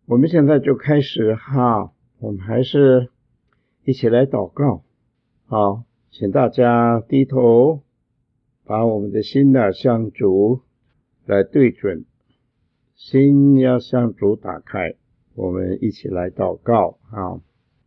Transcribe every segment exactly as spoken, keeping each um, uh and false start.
我们现在就开始哈，我们还是一起来祷告。好，请大家低头，把我们的心呢向主来对准，心要向主打开，我们一起来祷告啊。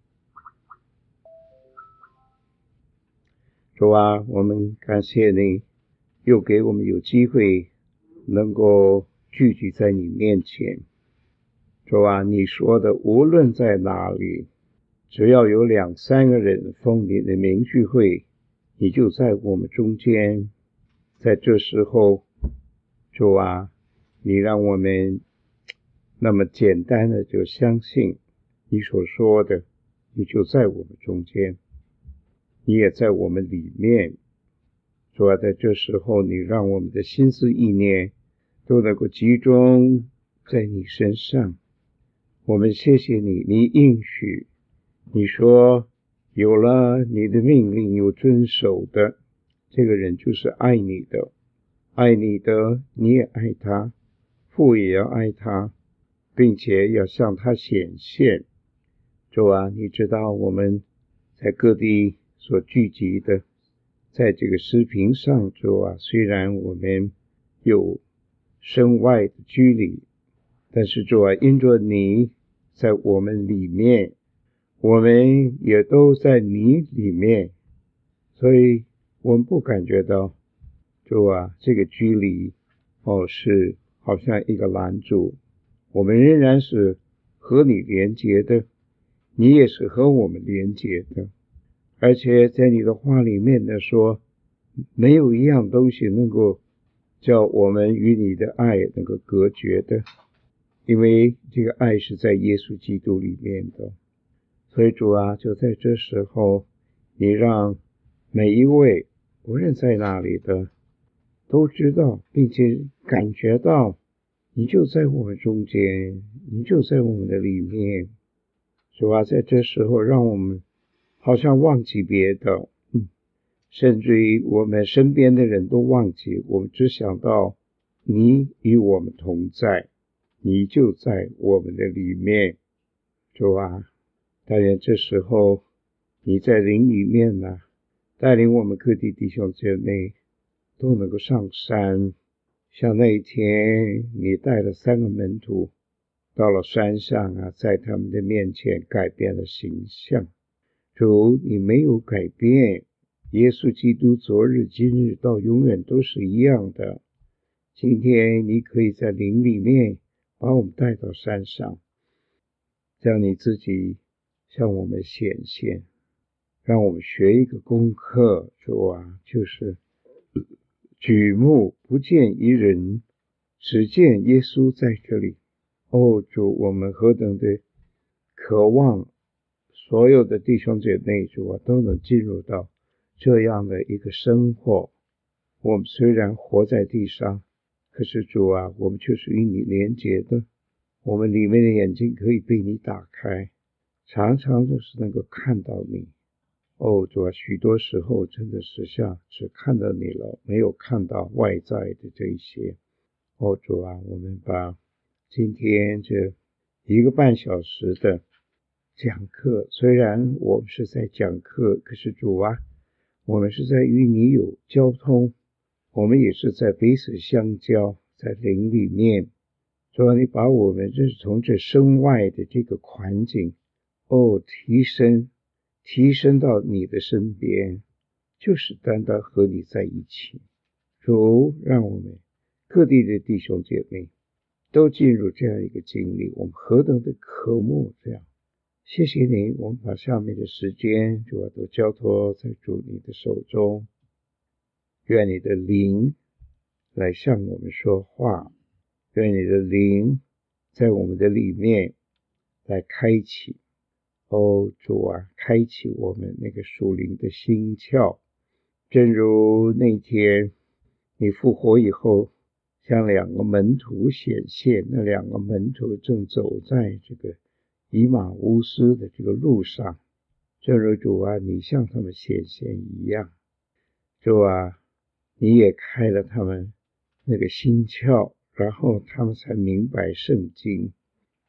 主啊，我们感谢你，又给我们有机会能够聚集在你面前。主啊，你说的无论在哪里，只要有两三个人奉你的名聚会，你就在我们中间。在这时候，主啊，你让我们那么简单的就相信你所说的，你就在我们中间，你也在我们里面。主啊，在这时候，你让我们的心思意念都能够集中在你身上。我们谢谢你，你应许，你说有了你的命令有遵守的，这个人就是爱你的，爱你的你也爱他，父也要爱他，并且要向他显现。主啊，你知道我们在各地所聚集的，在这个视频上，主啊，虽然我们有身外的距离，但是主啊，因着你在我们里面，我们也都在你里面，所以我们不感觉到主啊，这个距离哦是好像一个拦阻，我们仍然是和你连结的，你也是和我们连结的。而且在你的话里面呢说，没有一样东西能够叫我们与你的爱能够隔绝的，因为这个爱是在耶稣基督里面的。所以主啊，就在这时候，你让每一位无论在哪里的都知道并且感觉到你就在我们中间，你就在我们的里面。主啊，在这时候让我们好像忘记别的，嗯，甚至于我们身边的人都忘记，我们只想到你与我们同在，你就在我们的里面。主啊，但愿这时候你在灵里面呢，带领我们各地弟兄姐妹都能够上山，像那一天你带了三个门徒到了山上啊，在他们的面前改变了形象。主，你没有改变，耶稣基督昨日今日到永远都是一样的。今天你可以在灵里面把我们带到山上，让你自己向我们显现，让我们学一个功课。主啊，就是举目不见一人，只见耶稣在这里。哦，主，我们何等的渴望所有的弟兄姐妹，主啊，都能进入到这样的一个生活。我们虽然活在地上，可是主啊，我们却是与你连结的，我们里面的眼睛可以被你打开，常常就是能够看到你。哦，主啊，许多时候真的是像只看到你了，没有看到外在的这一些。哦，主啊，我们把今天这一个半小时的讲课，虽然我们是在讲课，可是主啊，我们是在与你有交通，我们也是在彼此相交，在灵里面。主啊，你把我们这从这身外的这个环境哦提升提升到你的身边，就是单单和你在一起。主，让我们各地的弟兄姐妹都进入这样一个经历，我们何等的渴慕这样。谢谢你，我们把下面的时间主要都交托在主你的手中，愿你的灵来向我们说话，愿你的灵在我们的里面来开启。哦，主啊，开启我们那个属灵的心窍，正如那天你复活以后向两个门徒显现，那两个门徒正走在这个以马乌斯的这个路上，正如主啊，你向他们显现一样。主啊，你也开了他们那个心窍，然后他们才明白圣经。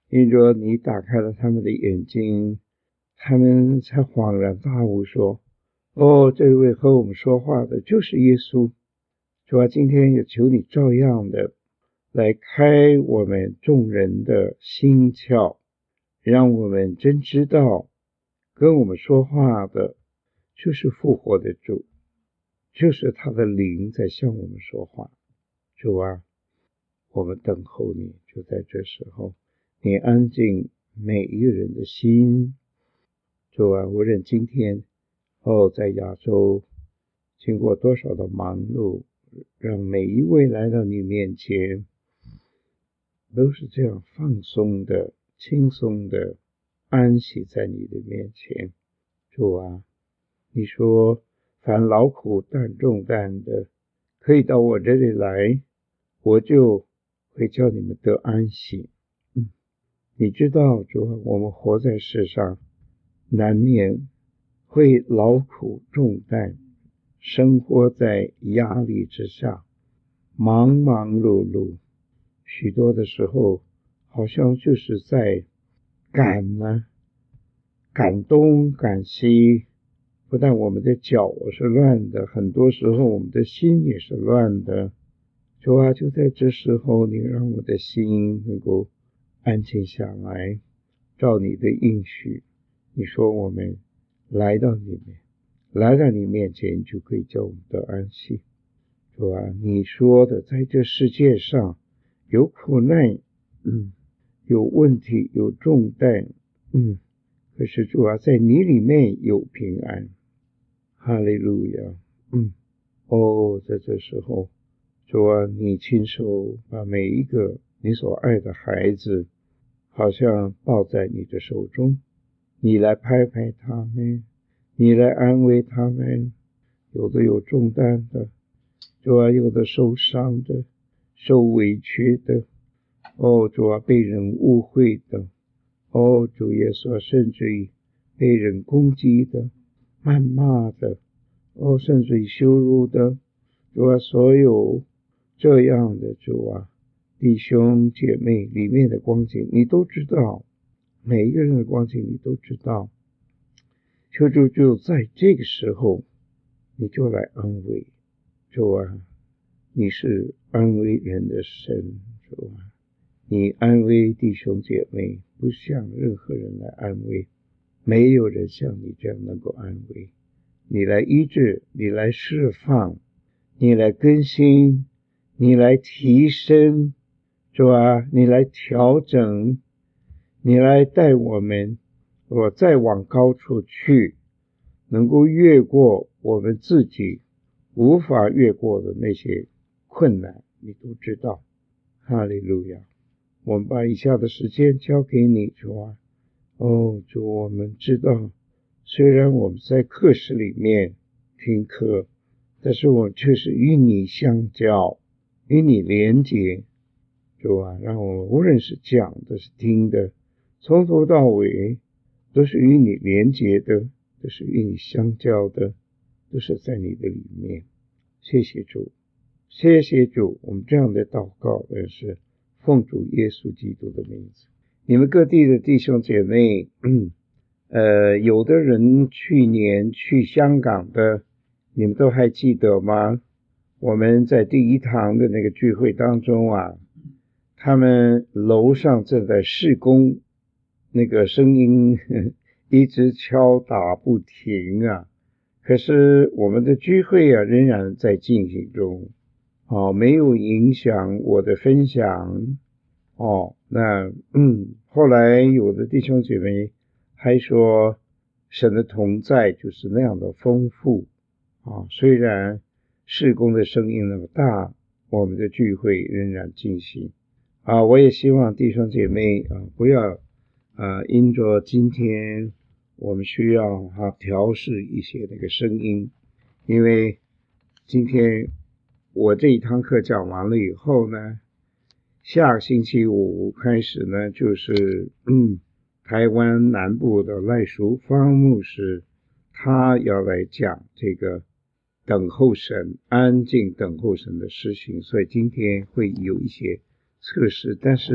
因着你打开了他们的眼睛，他们才恍然大悟说，哦，这位和我们说话的就是耶稣。主啊，今天也求你照样的来开我们众人的心窍，让我们真知道跟我们说话的就是复活的主，就是他的灵在向我们说话。主啊，我们等候你，就在这时候，你安静每一个人的心。主啊，无论今天哦，在亚洲经过多少的忙碌，让每一位来到你面前都是这样放松的、轻松的安息在你的面前。主啊，你说凡劳苦担重担的可以到我这里来，我就会叫你们得安息。嗯，你知道主啊，我们活在世上难免会劳苦重担，生活在压力之下，忙忙碌碌，许多的时候好像就是在赶呢、啊，赶东赶西，不但我们的脚是乱的，很多时候我们的心也是乱的。主啊，就在这时候，你让我的心能够安静下来，照你的应许，你说我们来到你面，来到你面前，就可以叫我们得安息。主啊，你说的在这世界上有苦难，嗯，有问题，有重担，嗯，可是主啊，在你里面有平安。哈利路亚，嗯，哦，在这时候，主啊，你亲手把每一个你所爱的孩子，好像抱在你的手中，你来拍拍他们，你来安慰他们，有的有重担的，主啊，有的受伤的，受委屈的，哦，主啊，被人误会的，哦，主耶稣，甚至于被人攻击的、谩骂的，哦，甚至于羞辱的，主啊，所有这样的主啊，弟兄姐妹里面的光景，你都知道，每一个人的光景你都知道。求主就在这个时候，你就来安慰，主啊，你是安慰人的神，主啊，你安慰弟兄姐妹，不像任何人来安慰，没有人像你这样能够安慰。你来医治，你来释放，你来更新，你来提升，主啊，你来调整，你来带我们，我再往高处去，能够越过我们自己无法越过的那些困难，你都知道。哈利路亚！我们把以下的时间交给你，主啊。哦，主，我们知道，虽然我们在课室里面听课，但是我们却是与你相交，与你连结。主啊，让我们无论是讲的是听的，从头到尾都是与你连结的，都是与你相交的，都是在你的里面。谢谢主，谢谢主，我们这样的祷告也是奉主耶稣基督的名字。你们各地的弟兄姐妹，嗯，呃，有的人去年去香港的，你们都还记得吗？我们在第一堂的那个聚会当中啊，他们楼上正在施工，那个声音呵呵一直敲打不停啊。可是我们的聚会啊仍然在进行中，哦，没有影响我的分享。哦，那嗯，后来有的弟兄姐妹还说，神的同在就是那样的丰富啊。虽然事工的声音那么大，我们的聚会仍然进行啊。我也希望弟兄姐妹啊，不要啊，因着今天我们需要啊调试一些那个声音，因为今天我这一堂课讲完了以后呢，下个星期五开始呢，就是嗯，台湾南部的赖淑芳牧师，他要来讲这个等候神，安静等候神的事情，所以今天会有一些测试，但是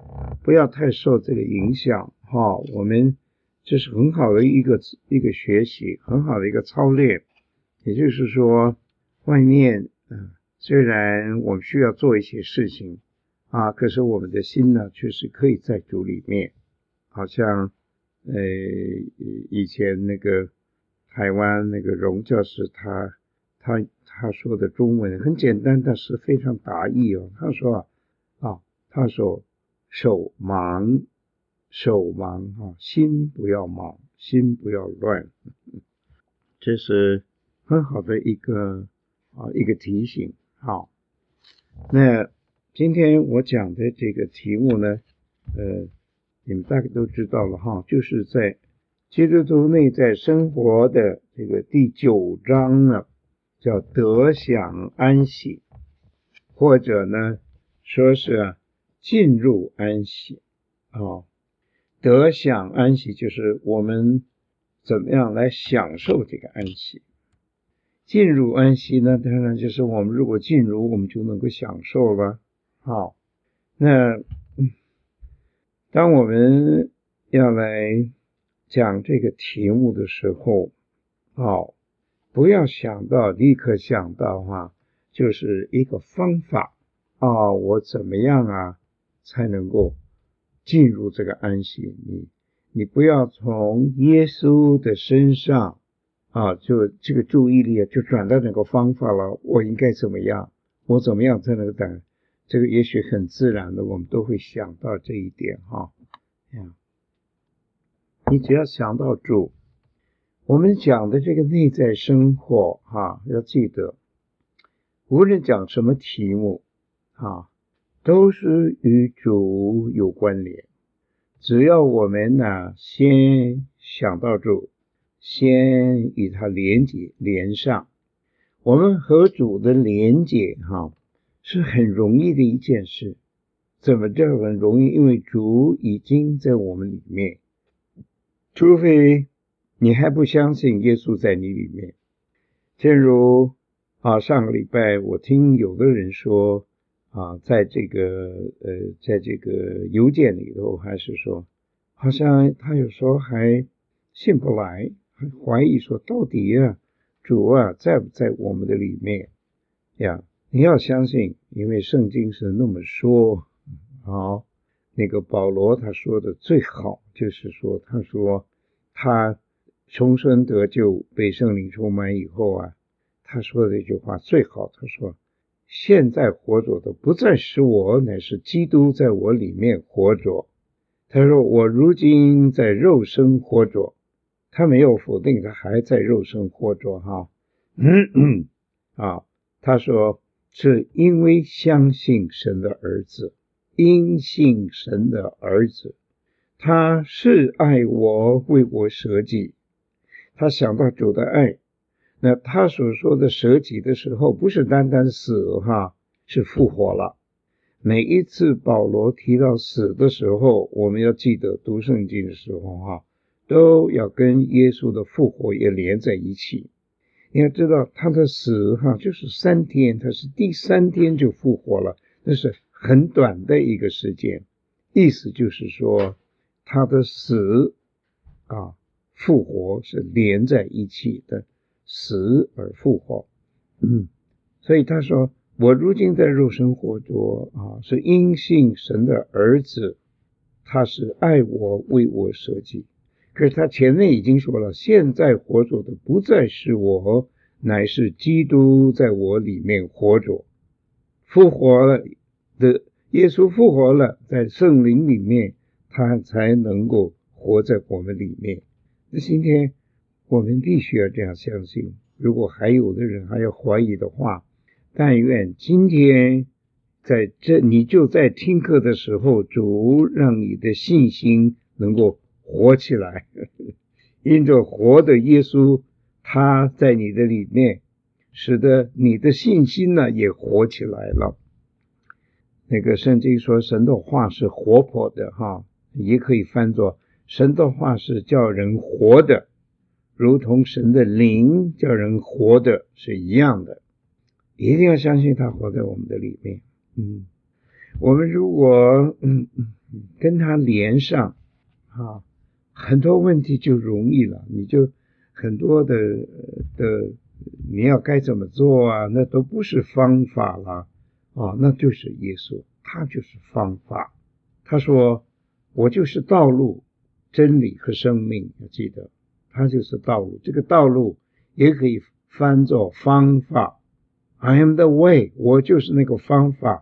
不要太受这个影响哈。我们这是很好的一个一个学习，很好的一个操练。也就是说，外面嗯，虽然我们需要做一些事情啊，可是我们的心呢，却是可以在主里面。好像呃以前那个台湾那个荣教师他他他说的中文很简单，但是非常达意哦。他说啊，他说手忙手忙啊，心不要忙，心不要乱。这是很好的一个啊一个提醒。好，那今天我讲的这个题目呢，呃，你们大概都知道了哈，就是在基督徒内在生活的这个第九章呢，叫得享安息，或者呢说是啊进入安息啊、哦。得享安息就是我们怎么样来享受这个安息。进入安息呢，当然就是我们如果进入，我们就能够享受了。好，那当我们要来讲这个题目的时候，好，不要想到立刻想到哈，就是一个方法啊，我怎么样啊才能够进入这个安息？你你不要从耶稣的身上啊，就这个注意力就转到那个方法了。我应该怎么样？我怎么样才能等？这个也许很自然的，我们都会想到这一点哈。你只要想到主，我们讲的这个内在生活哈，要记得，无论讲什么题目啊，都是与主有关联。只要我们呢，先想到主，先与他连结连上，我们和主的连结哈，是很容易的一件事。怎么这很容易？因为主已经在我们里面，除非你还不相信耶稣在你里面。正如啊，上个礼拜我听有的人说啊，在这个呃，在这个邮件里头，还是说，好像他有时候还信不来，还怀疑说，到底啊，主啊在不在我们的里面呀？你要相信，因为圣经是那么说。好，那个保罗他说的最好，就是说，他说他重生得救，被圣灵充满以后啊，他说的这句话最好，他说，现在活着的不再是我，乃是基督在我里面活着。他说我如今在肉身活着，他没有否定，他还在肉身活着哈。嗯啊，他说是因为相信神的儿子，因信神的儿子，他是爱我，为我舍己。他想到主的爱，那他所说的舍己的时候，不是单单死哈，是复活了。每一次保罗提到死的时候，我们要记得读圣经的时候哈，都要跟耶稣的复活也连在一起。你要知道他的死哈，就是三天，他是第三天就复活了，那是很短的一个时间。意思就是说，他的死啊，复活是连在一起的，死而复活。嗯，所以他说，我如今在肉身活着啊，是因信神的儿子，他是爱我，为我舍己。可是他前面已经说了，现在活着的不再是我，乃是基督在我里面活着。复活了的耶稣复活了，在圣灵里面，他才能够活在我们里面。那今天我们必须要这样相信。如果还有的人还要怀疑的话，但愿今天在这你就在听课的时候，主让你的信心能够活起来，因着活的耶稣，他在你的里面，使得你的信心呢也活起来了。那个圣经说神的话是活泼的哈，也可以翻作神的话是叫人活的，如同神的灵叫人活的是一样的。一定要相信他活在我们的里面。嗯，我们如果嗯跟他连上啊，很多问题就容易了，你就很多的的你要该怎么做啊，那都不是方法了啊，那就是耶稣，他就是方法。他说我就是道路真理和生命，要记得他就是道路，这个道路也可以翻作方法。 I am the way， 我就是那个方法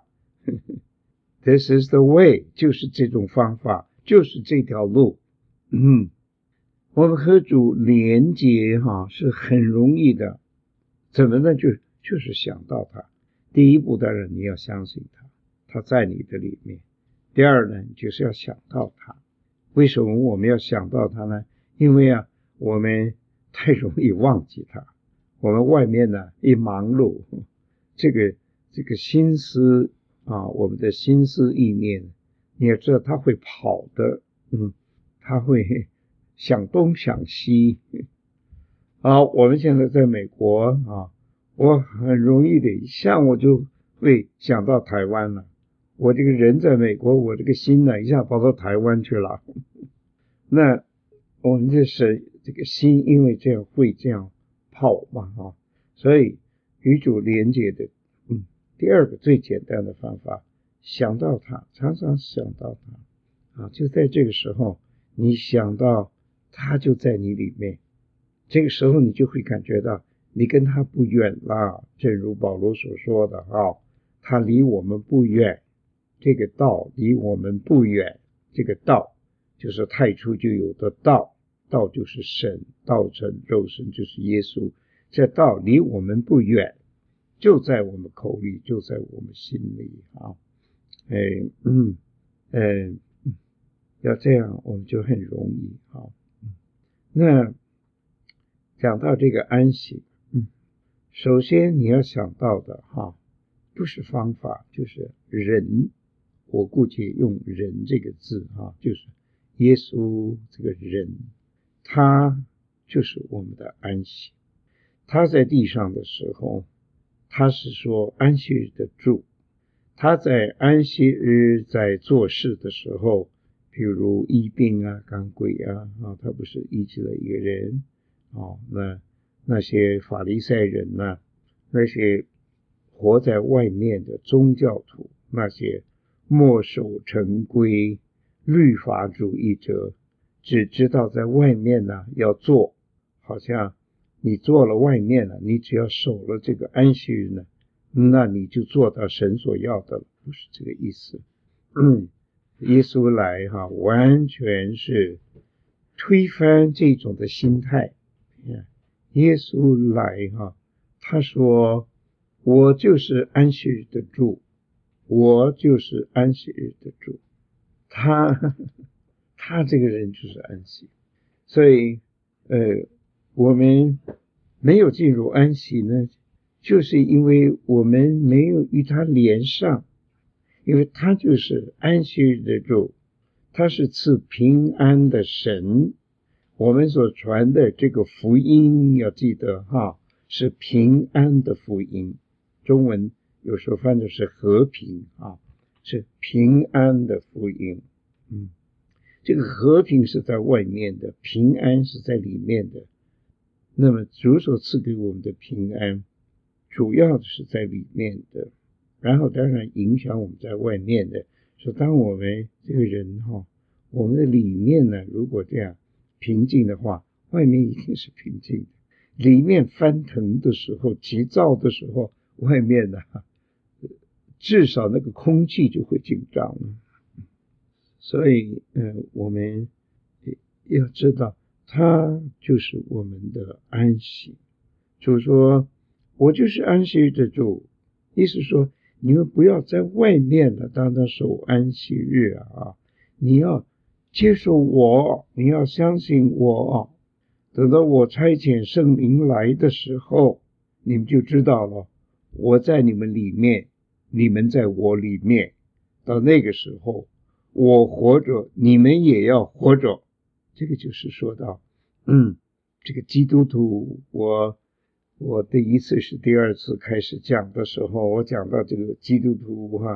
This is the way， 就是这种方法，就是这条路。嗯，我们和主连结哈是很容易的，怎么呢？就就是想到他。第一步当然你要相信他，他在你的里面。第二呢，就是要想到他。为什么我们要想到他呢？因为啊，我们太容易忘记他。我们外面呢一忙碌，这个这个心思啊，我们的心思意念，你也知道他会跑的，嗯，他会想东想西。啊，我们现在在美国啊，我很容易的一下我就会想到台湾了。我这个人在美国，我这个心呢一下跑到台湾去了。那我们就是这个心，因为这样会这样跑嘛啊，所以与主连接的，嗯，第二个最简单的方法，想到他，常常想到他啊，就在这个时候，你想到他就在你里面，这个时候你就会感觉到你跟他不远了。正如保罗所说的啊，他离我们不远，这个道离我们不远，这个道就是太初就有的道，道就是神，道成肉身就是耶稣，这道离我们不远，就在我们口里，就在我们心里啊。哎，嗯，呃，要这样我们就很容易啊。那讲到这个安息，嗯，首先你要想到的哈，不是方法，就是人。我姑且用人这个字哈，就是耶稣这个人，他就是我们的安息。他在地上的时候，他是说安息日的主。他在安息日在做事的时候，比如医病啊、赶鬼啊，啊他不是医治了一个人哦，那那些法利赛人呢、啊，那些活在外面的宗教徒，那些墨守成规律法主义者，只知道在外面呢要做，好像你做了外面了，你只要守了这个安息日呢，那你就做到神所要的了，不是这个意思。嗯，耶稣来哈，完全是推翻这种的心态。耶稣来哈，他说我就是安息日的主，我就是安息日的主。他他这个人就是安息，所以呃，我们没有进入安息呢，就是因为我们没有与他连上，因为他就是安息日的主，他是赐平安的神。我们所传的这个福音要记得哈，是平安的福音，中文有时候翻的是和平啊，是平安的福音。嗯，这个和平是在外面的，平安是在里面的。那么主所赐给我们的平安，主要的是在里面的，然后当然影响我们在外面的。所以当我们这个人哈，我们的里面呢，如果这样平静的话，外面一定是平静的。里面翻腾的时候，急躁的时候，外面呢，至少那个空气就会紧张了。所以，呃，我们要知道，他就是我们的安息。主说，我就是安息日的主，意思说，你们不要在外面了，当他守安息日啊，你要接受我，你要相信我。等到我差遣圣灵来的时候，你们就知道了，我在你们里面，你们在我里面。到那个时候，我活着，你们也要活着。这个就是说到，嗯，这个基督徒，我我第一次是第二次开始讲的时候，我讲到这个基督徒哈，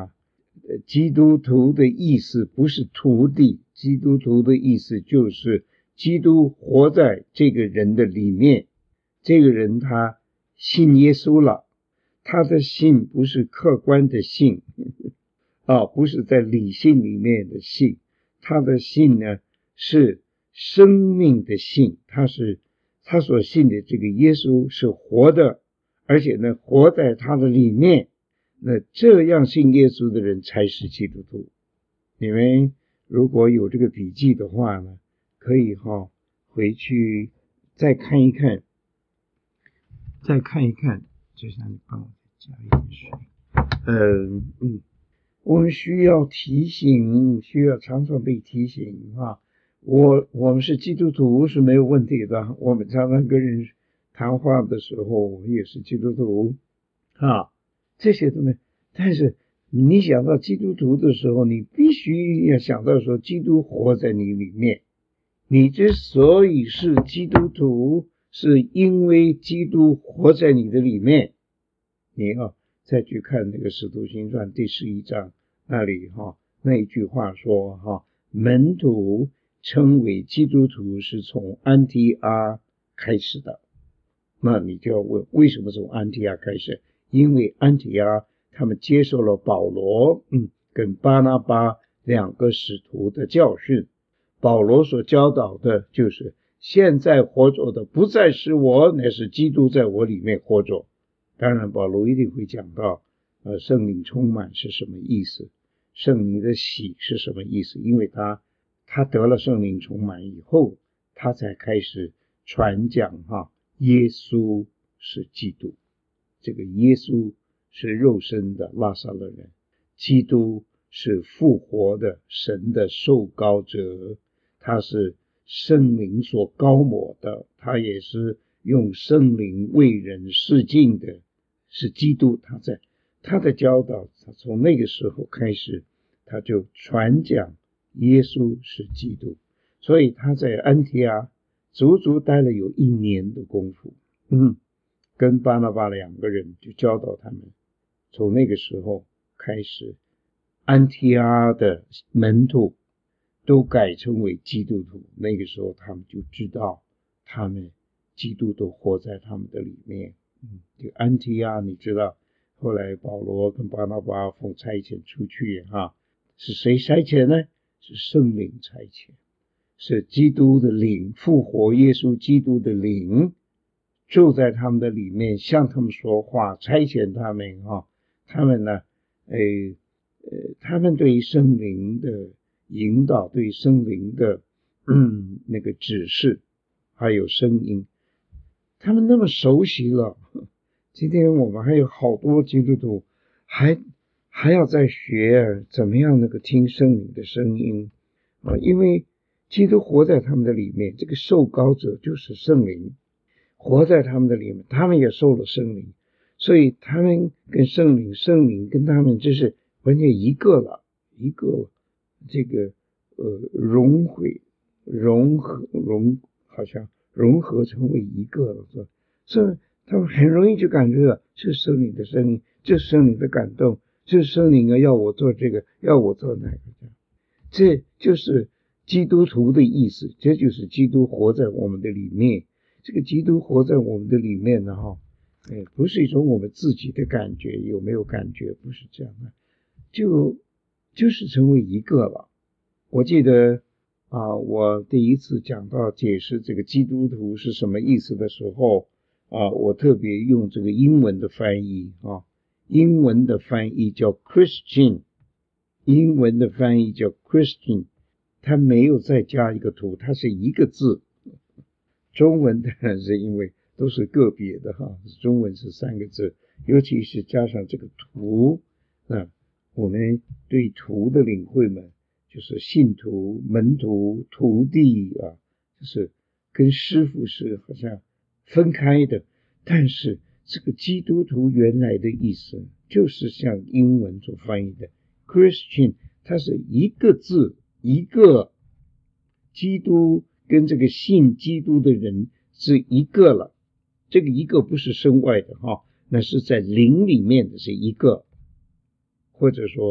基督徒的意思不是徒弟，基督徒的意思就是基督活在这个人的里面，这个人他信耶稣了，他的信不是客观的信啊，不是在理性里面的信，他的信呢是生命的信，他是他所信的这个耶稣是活的，而且呢活在他的里面，那这样信耶稣的人才是基督徒。你们如果有这个笔记的话呢，可以哈、哦、回去再看一看，再看一看。就像你帮我加一点水。嗯嗯，我们需要提醒，需要常常被提醒啊。我我们是基督徒是没有问题的，我们常常跟人谈话的时候，我们也是基督徒啊，这些都没。但是你想到基督徒的时候，你必须要想到说，基督活在你里面。你之所以是基督徒，是因为基督活在你的里面。你要再去看那个《使徒行传》第十一章那里哈，那一句话说哈，门徒称为基督徒是从安提阿开始的。那你就要问，为什么从安提阿开始？因为安提阿他们接受了保罗嗯跟巴拿巴两个使徒的教训。保罗所教导的就是现在活着的不再是我，乃是基督在我里面活着。当然保罗一定会讲到呃，圣灵充满是什么意思，圣灵的喜是什么意思，因为他他得了圣灵充满以后，他才开始传讲哈，耶稣是基督，这个耶稣是肉身的拉撒勒人，基督是复活的神的受膏者，他是圣灵所膏抹的，他也是用圣灵为人示镜的，是基督。他在他的教导，他从那个时候开始，他就传讲耶稣是基督。所以他在安提阿足足待了有一年的功夫，嗯，跟巴拿巴两个人就教导他们。从那个时候开始，安提阿的门徒都改称为基督徒。那个时候他们就知道，他们基督都活在他们的里面。嗯，就安提阿，你知道，后来保罗跟巴拿巴奉差遣出去哈，是谁差遣呢？是圣灵差遣，是基督的灵，复活耶稣基督的灵住在他们的里面，向他们说话，差遣他们哈。他们呢，呃呃，他们对圣灵的引导，对圣灵的嗯那个指示，还有声音，他们那么熟悉了。今天我们还有好多基督徒还还要再学怎么样那个听圣灵的声音啊，因为基督活在他们的里面，这个受膏者就是圣灵，活在他们的里面，他们也受了圣灵，所以他们跟圣灵，圣灵跟他们就是完全一个了，一个这个呃融汇融合融好像融合成为一个了，所以他们很容易就感觉到这是圣灵的声音，这是圣灵的感动，这是圣灵啊要我做这个，要我做那个，这就是基督徒的意思，这就是基督活在我们的里面。这个基督活在我们的里面呢，哈，哎，不是一种我们自己的感觉，有没有感觉？不是这样的，就就是成为一个了。我记得啊，我第一次讲到解释这个基督徒是什么意思的时候啊，我特别用这个英文的翻译啊，英文的翻译叫 Christian， 英文的翻译叫 Christian， 它没有再加一个图，它是一个字。中文当然是因为都是个别的哈，中文是三个字，尤其是加上这个徒，那我们对徒的领会们就是信徒、门徒、徒弟啊，就是跟师傅是好像分开的。但是这个基督徒原来的意思就是像英文所翻译的 Christian， 它是一个字，一个基督跟这个信基督的人是一个了，这个一个不是身外的哈，那是在灵里面的是一个，或者说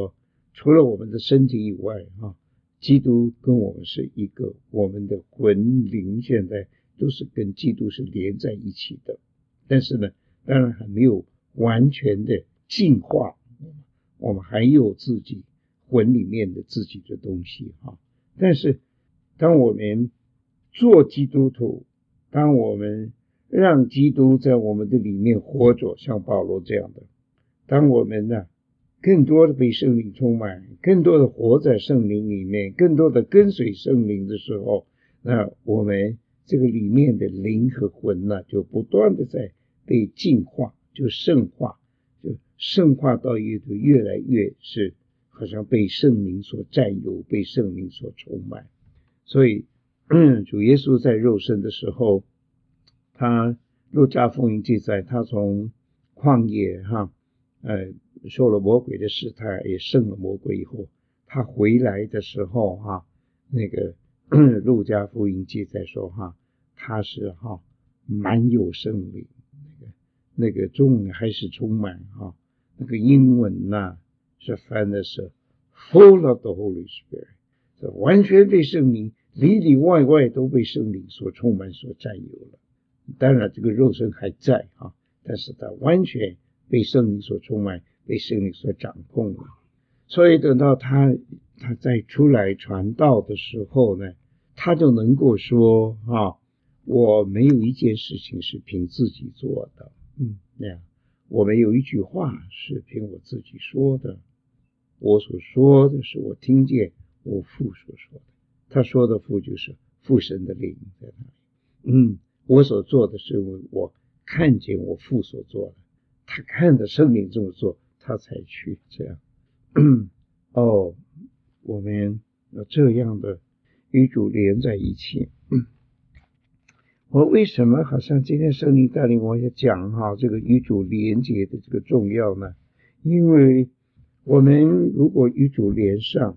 除了我们的身体以外啊，基督跟我们是一个，我们的魂灵现在都是跟基督是连在一起的。但是呢，当然还没有完全的进化，我们还有自己魂里面的自己的东西啊。但是当我们做基督徒，当我们让基督在我们的里面活着，像保罗这样的，当我们呢更多的被圣灵充满，更多的活在圣灵里面，更多的跟随圣灵的时候，那我们这个里面的灵和魂呢，就不断的在被净化，就圣化，就圣化到一个越来越是好像被圣灵所占有，被圣灵所充满。所以主耶稣在肉身的时候，他路加福音记载，他从旷野哈呃受了魔鬼的试探，也胜了魔鬼以后，他回来的时候哈，那个路加福音记载说哈，他是哈满有圣灵，那个那个中文还是充满哈，那个英文呐是翻的是 full of the Holy Spirit， 这完全被圣灵里里外外都被圣灵所充满所占有了。当然这个肉身还在哈，但是他完全被圣灵所充满，被圣灵所掌控了。所以等到他他再出来传道的时候呢，他就能够说啊，我没有一件事情是凭自己做的，嗯，那样我没有一句话是凭我自己说的，我所说的是我听见我父所说的，他说的父就是父神的灵在那里，嗯，我所做的是我看见我父所做的，他看着圣灵这么做，他才去这样。哦，我们要这样的与主连在一起。我为什么好像今天圣灵带领我也讲哈这个与主连结的这个重要呢？因为我们如果与主连上，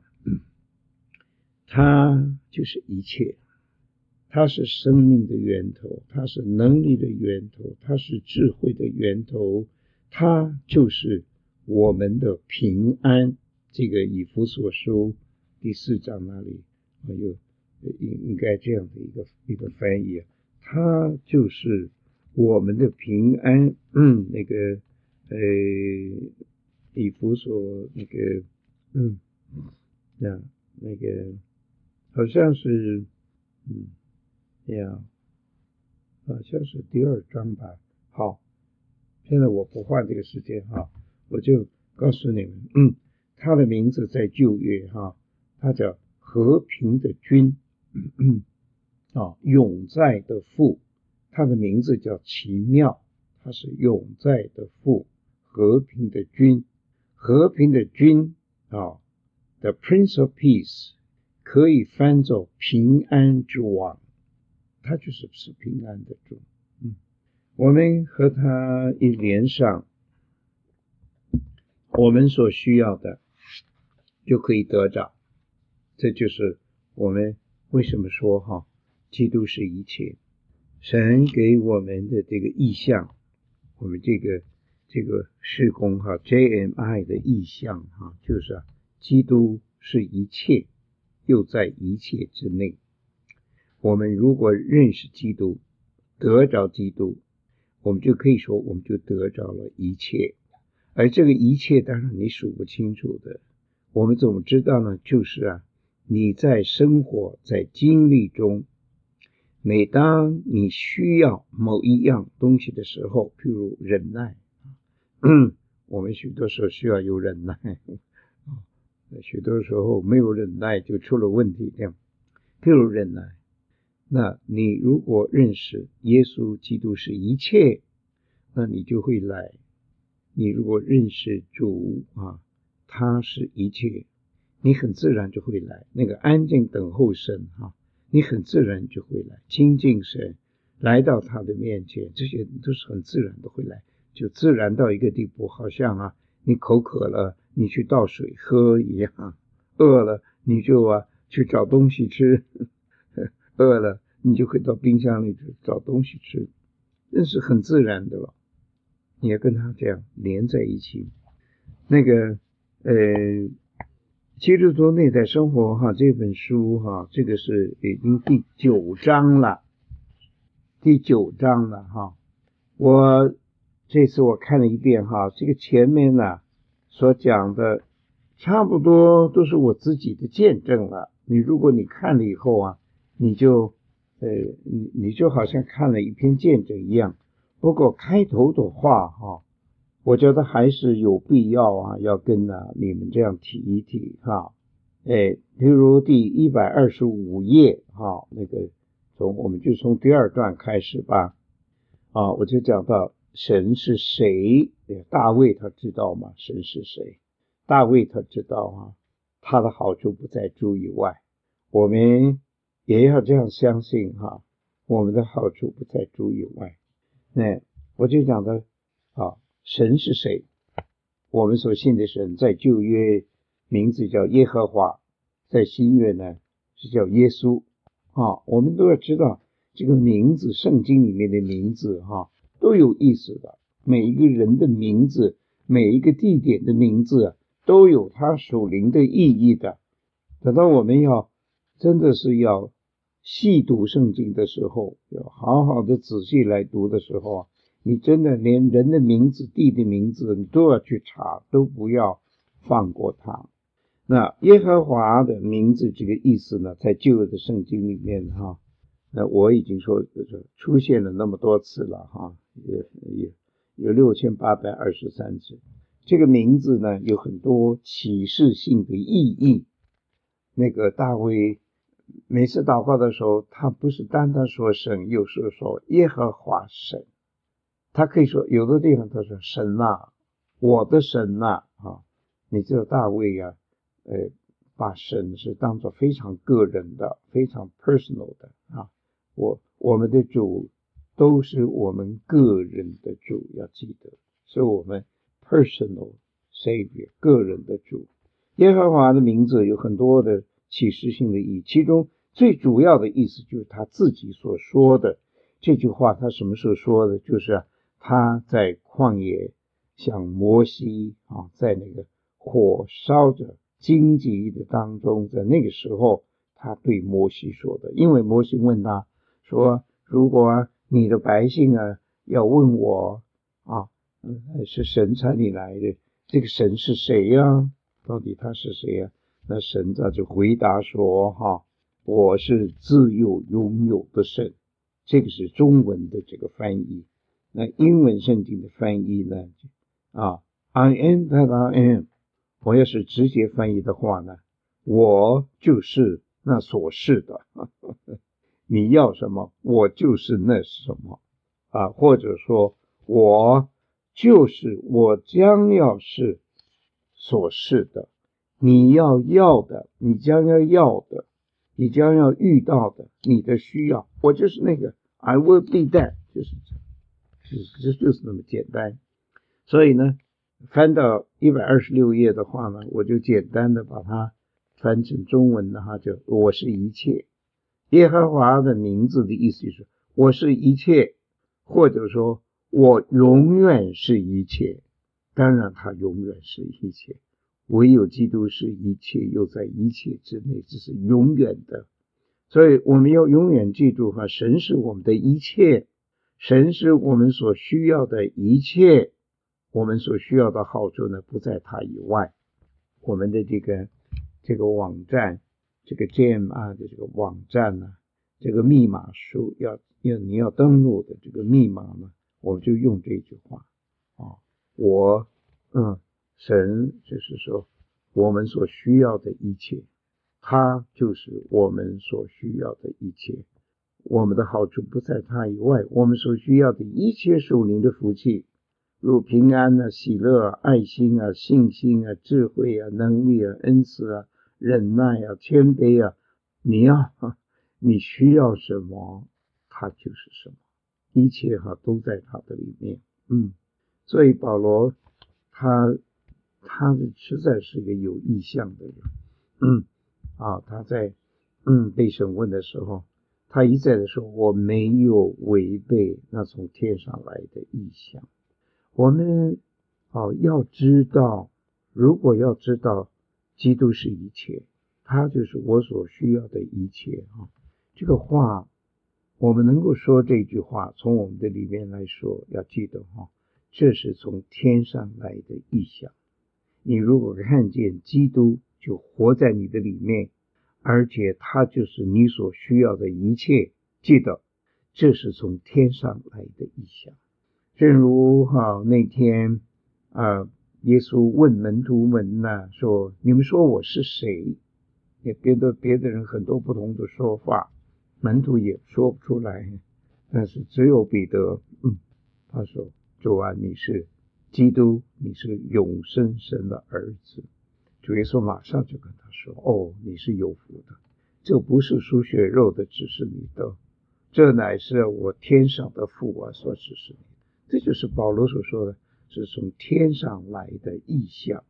他就是一切，它是生命的源头，它是能力的源头，它是智慧的源头，它就是我们的平安。这个以弗所书第四章那里有应应该这样的一个一个翻译，它就是我们的平安。嗯，那个呃以弗所那个嗯呀那个好像是嗯。呀，好像是第二章吧。好，现在我不换这个时间哈，我就告诉你们，嗯，他的名字在旧约哈，他叫和平的君，嗯啊，永在的父，他的名字叫奇妙，他是永在的父，和平的君，和平的君啊 ，The Prince of Peace 可以翻作平安之王。他就是是平安的主，嗯，我们和他一连上，我们所需要的就可以得着。这就是我们为什么说哈，基督是一切。神给我们的这个意象，我们这个这个事工哈 J M I 的意象哈，就是啊，基督是一切，又在一切之内。我们如果认识基督，得着基督，我们就可以说我们就得着了一切。而这个一切当然你数不清楚的，我们怎么知道呢？就是啊，你在生活在经历中，每当你需要某一样东西的时候，譬如忍耐，嗯，我们许多时候需要有忍耐，许多时候没有忍耐就出了问题这样。譬如忍耐，那你如果认识耶稣基督是一切，那你就会来。你如果认识主啊，他是一切，你很自然就会来。那个安静等候神啊，你很自然就会来亲近神，来到他的面前，这些都是很自然的会来，就自然到一个地步，好像啊，你口渴了，你去倒水喝一样，饿了你就啊去找东西吃，饿了你就会到冰箱里去找东西吃，这是很自然的了。你要跟他这样连在一起。那个呃基督徒内在生活哈这本书哈，这个是已经第九章了，第九章了哈。我这次我看了一遍哈，这个前面呢所讲的差不多都是我自己的见证了。你如果你看了以后啊，你就呃你你就好像看了一篇见证一样。不过开头的话哈，我觉得还是有必要啊，要跟啊你们这样提一提哈。哎，比如第一百二十五页哈，那个从我们就从第二段开始吧。啊，我就讲到神是谁，大卫他知道吗？神是谁？大卫他知道啊，他的好处不在主以外，我们也要这样相信哈，我们的好处不在主以外。那我就讲的啊，神是谁？我们所信的神在旧约名字叫耶和华，在新约呢是叫耶稣啊。我们都要知道这个名字，圣经里面的名字哈都有意思的，每一个人的名字，每一个地点的名字都有它属灵的意义的。等到我们要真的是要细读圣经的时候，要好好的仔细来读的时候啊，你真的连人的名字、地的名字你都要去查，都不要放过它。那耶和华的名字这个意思呢，在旧约的圣经里面哈，那我已经说出现了那么多次了哈，也也有六千八百二十三次。这个名字呢有很多启示性的意义。那个大卫每次祷告的时候，他不是单单说神，有时候说耶和华神。他可以说有的地方他说神啊，我的神啊，啊你知道大卫啊，呃，把神是当作非常个人的、非常 personal 的啊。我我们的主都是我们个人的主，要记得，是我们 personal savior 个人的主。耶和华的名字有很多的启示性的意义，其中最主要的意思就是他自己所说的这句话。他什么时候说的？就是他在旷野向摩西啊，在那个火烧着荆棘的当中，在那个时候他对摩西说的。因为摩西问他说，如果你的百姓啊要问我啊，是神差你来的，这个神是谁呀？到底他是谁呀？那神他就回答说哈，我是自有永有的神。这个是中文的这个翻译。那英文圣经的翻译呢啊 I am that I am。 我要是直接翻译的话呢，我就是那所是的你要什么，我就是那什么啊，或者说我就是我将要是所是的，你要要的，你将要要的，你将要遇到的，你的需要，我就是那个 I will be that， 就是这就是那么简单。所以呢，翻到一百二十六页的话呢，我就简单的把它翻成中文的话，就我是一切。耶和华的名字的意思就是我是一切，或者说我永远是一切。当然他永远是一切，唯有基督是一切，又在一切之内，这是永远的。所以我们要永远记住哈，神是我们的一切，神是我们所需要的一切，我们所需要的好处呢不在他以外。我们的这个这个网站，这个 Gem 啊的这个网站呢、啊，这个密码书要要你要登录的这个密码呢，我就用这句话啊，我嗯神就是说我们所需要的一切，他就是我们所需要的一切，我们的好处不在他以外，我们所需要的一切属灵的福气，如平安啊、喜乐啊、爱心啊、信心啊、智慧啊、能力啊、恩慈啊、忍耐啊、谦卑啊，你要你需要什么，他就是什么，一切哈都在他的里面。嗯，所以保罗他他实在是一个有意向的人。嗯啊，他在嗯被审问的时候，他一再的说，我没有违背那从天上来的意向。我们哦要知道，如果要知道基督是一切，他就是我所需要的一切啊。这个话我们能够说这句话，从我们的里面来说，要记得哈，这是从天上来的意象。你如果看见基督就活在你的里面，而且他就是你所需要的一切，记得这是从天上来的意象。正如哈那天啊，耶稣问门徒们呢，说你们说我是谁？也别的别的人很多不同的说法，门徒也说不出来，但是只有彼得，嗯，他说主啊，你是基督，你是永生神的儿子。主耶稣马上就跟他说，哦，你是有福的，这不是属血肉的指示你的，这乃是我天上的父啊所指示你的。这就是保罗所说的，是从天上来的意象。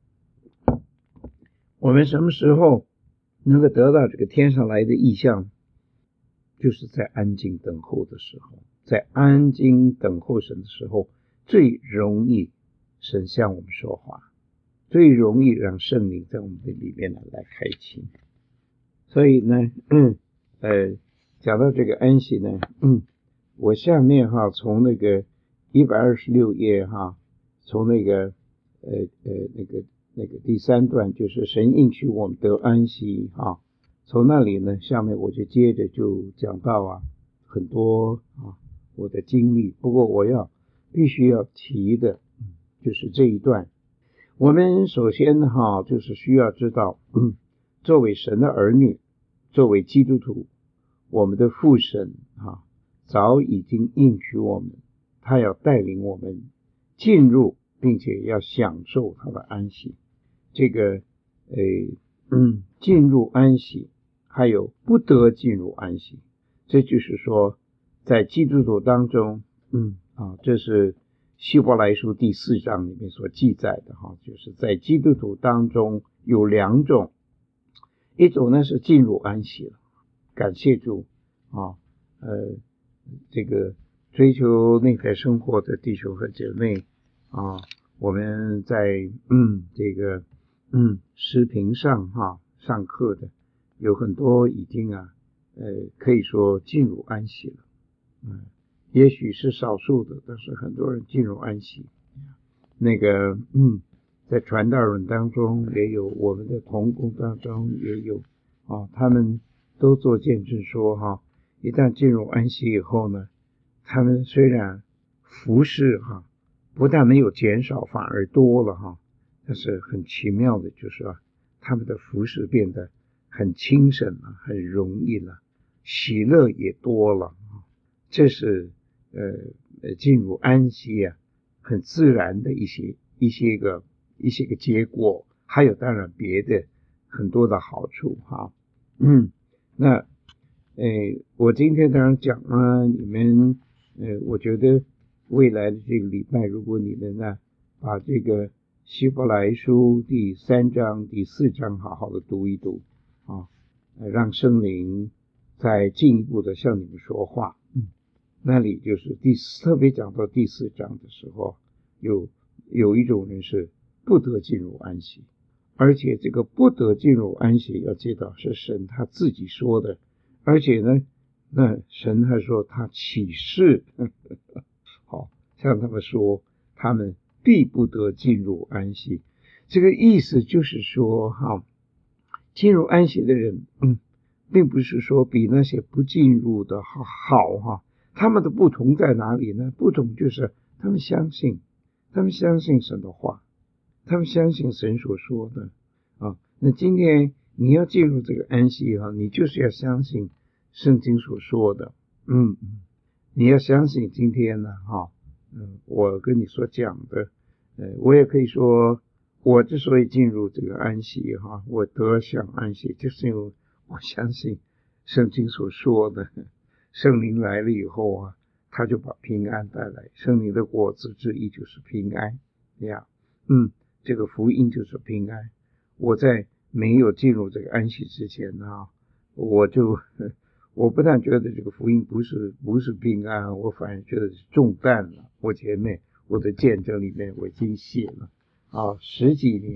我们什么时候能够得到这个天上来的意象？就是在安静等候的时候，在安静等候神的时候，最容易神向我们说话，最容易让圣灵在我们的里面来开启。所以呢，嗯，呃，讲到这个安息呢，嗯，我下面哈从那个一百二十六页哈，从那个呃呃那个那个第三段，就是神应许我们得安息哈。从那里呢，下面我就接着就讲到啊很多啊我的经历。不过我要必须要提的，就是这一段。我们首先哈就是需要知道，嗯，作为神的儿女，作为基督徒，我们的父神啊早已经应许我们，他要带领我们进入，并且要享受他的安息。这个呃嗯进入安息，还有不得进入安息，这就是说在基督徒当中，嗯啊，这是希伯来书第四章里面所记载的哈，就是在基督徒当中有两种，一种呢是进入安息了，感谢主啊，呃，这个追求内在生活的弟兄和姐妹啊，我们在嗯这个嗯视频上哈上课的有很多已经啊呃可以说进入安息了，嗯，也许是少数的，但是很多人进入安息。那个嗯在传道人当中也有，我们的同工当中也有啊，他们都做见证说哈，一旦进入安息以后呢，他们虽然服事哈不但没有减少，反而多了哈，但是很奇妙的就是啊，他们的服事变得很轻省了，很容易了，喜乐也多了，这是呃进入安息啊很自然的一些一些个一些个结果，还有当然别的很多的好处哈。嗯，那呃我今天当然讲了，你们呃我觉得未来的这个礼拜，如果你们呢把这个希伯来书第三章第四章好好的读一读啊，让圣灵再进一步的向你们说话。嗯，那里就是第四，特别讲到第四章的时候，有有一种人是不得进入安息，而且这个不得进入安息，要记得是神他自己说的，而且呢，那神还说他启示，呵呵呵好像他们说他们必不得进入安息，这个意思就是说哈，进入安息的人，嗯，并不是说比那些不进入的好好哈。他们的不同在哪里呢？不同就是他们相信，他们相信神的话，他们相信神所说的啊。那今天你要进入这个安息哈，你就是要相信圣经所说的，嗯，你要相信今天呢哈，嗯，我跟你所讲的，呃，我也可以说，我之所以进入这个安息哈，我得享安息，就是因为我相信圣经所说的。圣灵来了以后啊，他就把平安带来，圣灵的果子之一就是平安呀，嗯，这个福音就是平安。我在没有进入这个安息之前呢，我就我不但觉得这个福音不是不是平安，我反而觉得是重担了。我前面我的见证里面我已经写了啊，十几年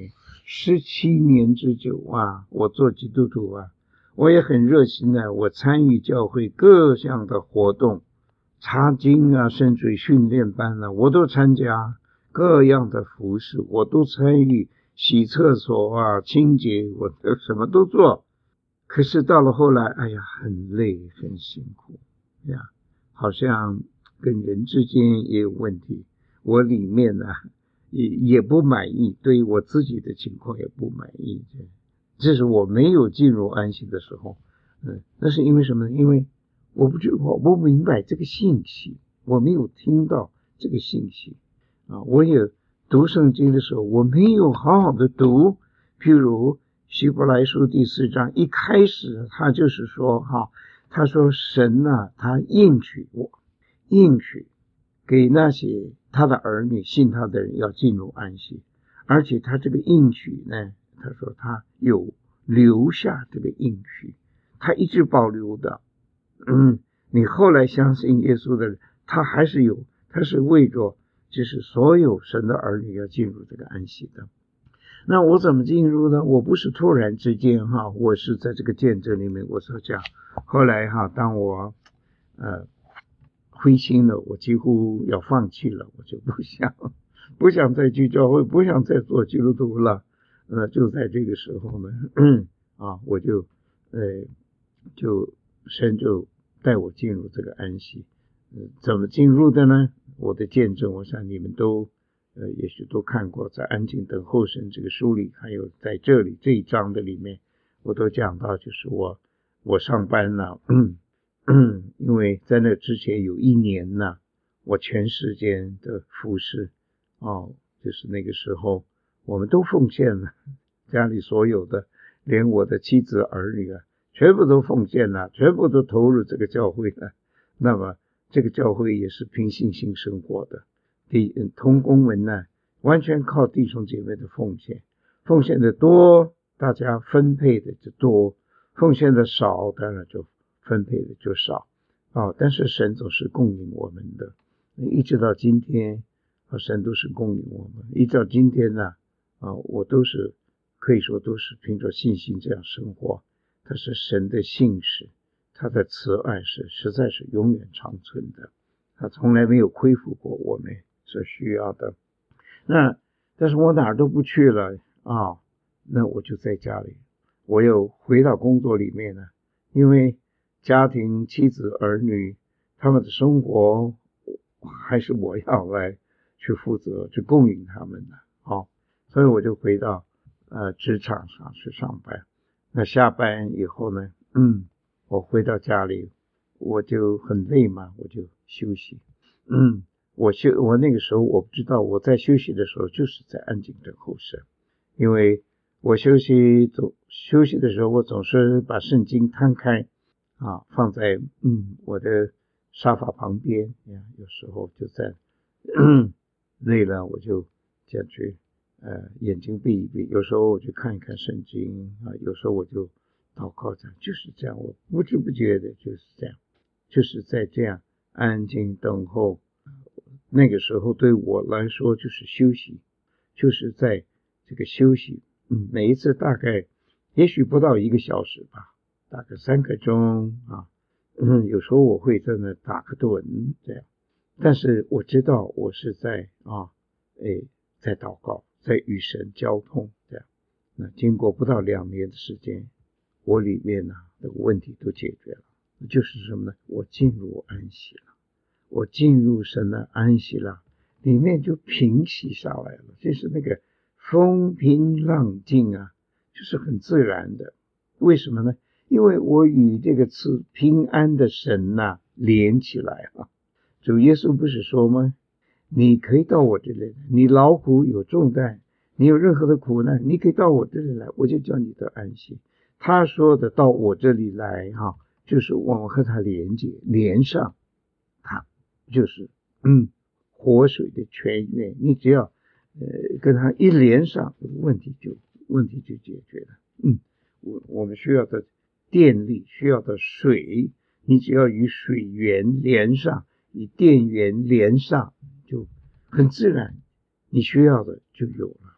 十七年之久啊，我做基督徒啊，我也很热心的，我参与教会各项的活动，查经啊，甚至训练班啊，我都参加，各样的服事我都参与，洗厕所啊，清洁，我都什么都做。可是到了后来，哎呀，很累，很辛苦呀，好像跟人之间也有问题，我里面呢、啊、也也不满意，对我自己的情况也不满意。这是我没有进入安息的时候，嗯，那是因为什么呢？因为我不知我不明白这个信息，我没有听到这个信息啊。我也读圣经的时候，我没有好好的读，譬如希伯来书第四章一开始，他就是说哈，他说神呐、啊，他应许我，应许给那些他的儿女信他的人要进入安息，而且他这个应许呢，他说他有留下这个应许，他一直保留的。嗯，你后来相信耶稣的人，他还是有，他是为着就是所有神的儿女要进入这个安息的。那我怎么进入呢？我不是突然之间哈，我是在这个见证里面我所讲。后来哈，当我呃灰心了，我几乎要放弃了，我就不想不想再去教会，不想再做基督徒了。呃，就在这个时候呢，嗯、啊，我就呃就神就带我进入这个安息。呃，怎么进入的呢？我的见证，我想你们都。呃，也许都看过，在《安静等候神》这个书里，还有在这里这一章的里面，我都讲到，就是我我上班了，嗯嗯，因为在那之前有一年呢，我全时间的服侍，哦，就是那个时候我们都奉献了，家里所有的，连我的妻子儿女啊，全部都奉献了，全部都投入这个教会了。那么这个教会也是凭信心生活的。弟同工们呢，完全靠弟兄姐妹的奉献，奉献的多，大家分配的就多；奉献的少，当然就分配的就少。哦，但是神总是供应我们的，一直到今天，哦，神都是供应我们。一直到今天呢，啊，我都是可以说都是凭着信心这样生活。它是神的信实，他的慈爱是实在是永远长存的，他从来没有亏负过我们所需要的。那但是我哪儿都不去了啊，那我就在家里，我又回到工作里面了，因为家庭妻子儿女他们的生活还是我要来去负责去供应他们的，好，所以我就回到呃职场上去上班。那下班以后呢，嗯，我回到家里我就很累嘛，我就休息。嗯，我休我那个时候我不知道，我在休息的时候就是在安静等候神，因为我休息总休息的时候，我总是把圣经摊开啊，放在嗯我的沙发旁边呀，有时候就在累了我就这样去呃眼睛闭一闭，有时候我就看一看圣经啊，有时候我就祷告，这样就是这样，我不知不觉的就是这样，就是在这样安静等候。那个时候对我来说就是休息，就是在这个休息，嗯，每一次大概也许不到一个小时吧，大概三个钟啊，嗯，有时候我会在那打个盹这样，但是我知道我是在啊，哎，在祷告，在与神交通这样。那经过不到两年的时间，我里面呢的问题都解决了，就是什么呢？我进入安息了。我进入神的安息了，里面就平息下来了，就是那个风平浪静啊，就是很自然的。为什么呢？因为我与这个词平安的神呐、啊、连起来了。主耶稣不是说吗？你可以到我这里来，你劳苦有重担，你有任何的苦难，你可以到我这里来，我就叫你得安息。他说的到我这里来哈、啊，就是我和他连接连上，他就是嗯活水的泉源，你只要呃跟他一连上，问题就问题就解决了。嗯，我我们需要的电力，需要的水，你只要与水源连上，与电源连上，就很自然，你需要的就有了。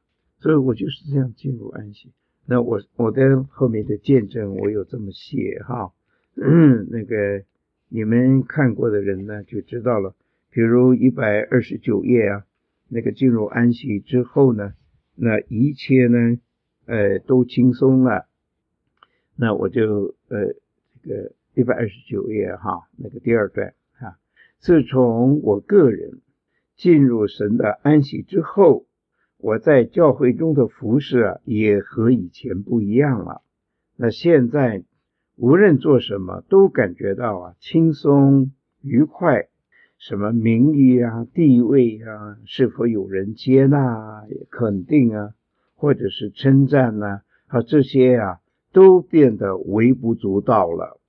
所以我就是这样进入安息。那我我的后面的见证我有这么写哈，嗯，那个你们看过的人呢就知道了。比如一百二十九页啊，那个进入安息之后呢，那一切呢呃都轻松了。那我就呃这个一百二十九页哈，那个第二段哈，自从我个人进入神的安息之后，我在教会中的服事啊，也和以前不一样了。那现在无论做什么，都感觉到啊轻松愉快。什么名誉啊、地位啊，是否有人接纳啊、肯定啊，或者是称赞啊，啊这些啊，都变得微不足道了。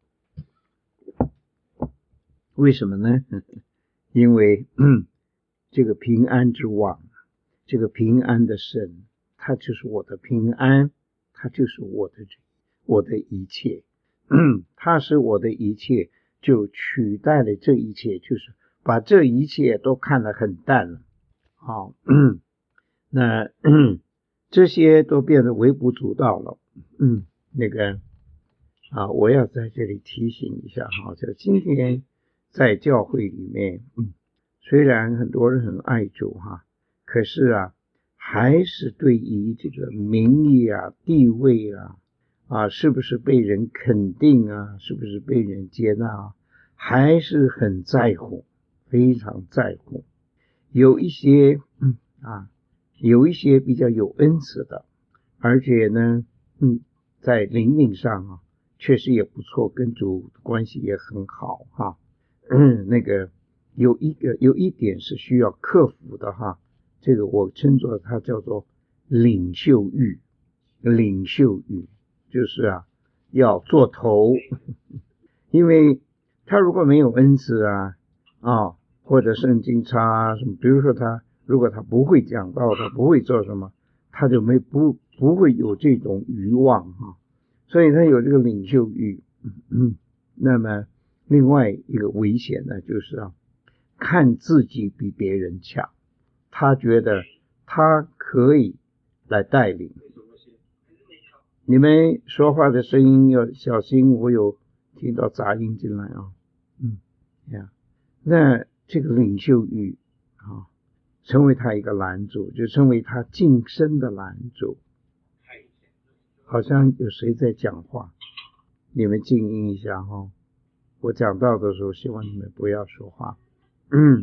为什么呢？因为嗯，这个平安之王，这个平安的神，他就是我的平安，他就是我的我的一切，嗯，他是我的一切，就取代了这一切，就是把这一切都看得很淡了。好，嗯，那嗯这些都变得微不足道了。嗯，那个啊，我要在这里提醒一下哈，就今天在教会里面，嗯，虽然很多人很爱主哈，可是啊，还是对于这个名义啊、地位啊，啊，是不是被人肯定啊，是不是被人接纳啊，还是很在乎，非常在乎。有一些嗯啊，有一些比较有恩慈的，而且呢，嗯，在灵命上啊，确实也不错，跟主关系也很好哈。嗯，那个有一个有一点是需要克服的哈，这个我称作它叫做领袖欲，领袖欲就是啊要做头，因为他如果没有恩赐啊啊或者圣经差啊什么，比如说他如果他不会讲道，他不会做什么，他就没不不会有这种欲望哈，所以他有这个领袖欲。嗯，那么另外一个危险呢，就是啊看自己比别人强，他觉得他可以来带领。你们说话的声音要小心，我有听到杂音进来啊。嗯呀，那这个领袖欲啊，成为他一个拦阻，就成为他晋升的拦阻。好像有谁在讲话，你们静音一下哈。我讲到的时候，希望你们不要说话。嗯，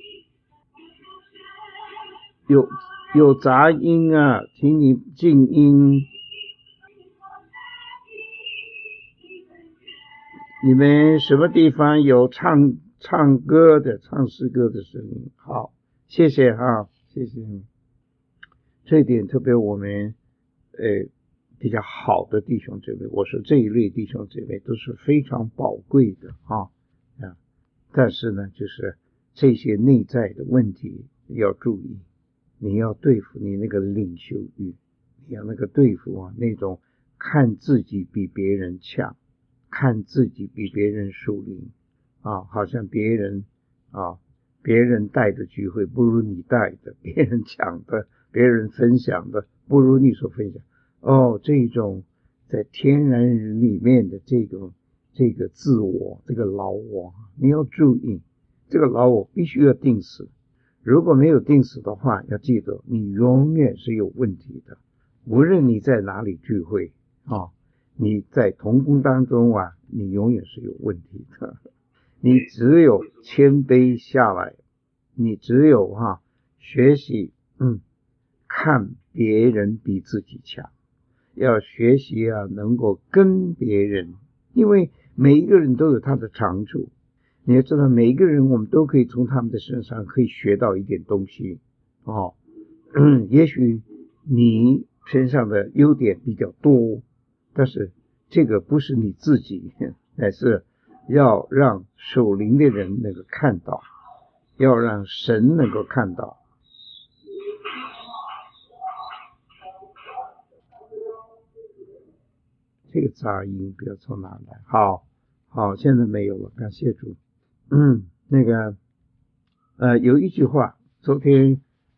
有有杂音啊，请你静音。你们什么地方有唱唱歌的、唱诗歌的声音？好，谢谢哈，谢谢你。这一点特别我们呃比较好的弟兄姊妹，我说这一类弟兄姊妹都是非常宝贵的啊啊，但是呢，就是这些内在的问题要注意，你要对付你那个领袖欲，你要那个对付啊那种看自己比别人强。看自己比别人属灵啊，好像别人啊，别人带的聚会不如你带的，别人讲的，别人分享的不如你所分享。哦，这种在天然人里面的这个这个自我，这个老我，你要注意，这个老我必须要定死。如果没有定死的话，要记得你永远是有问题的，无论你在哪里聚会啊。你在同工当中啊，你永远是有问题的。你只有谦卑下来，你只有哈、啊、学习，嗯，看别人比自己强，要学习啊，能够跟别人，因为每一个人都有他的长处，你要知道，每一个人我们都可以从他们的身上可以学到一点东西哦。嗯，也许你身上的优点比较多。但是这个不是你自己，乃是要让属灵的人能够看到，要让神能够看到。这个杂音不要从哪来？好，好，现在没有了，感谢主。嗯，那个呃，有一句话，昨天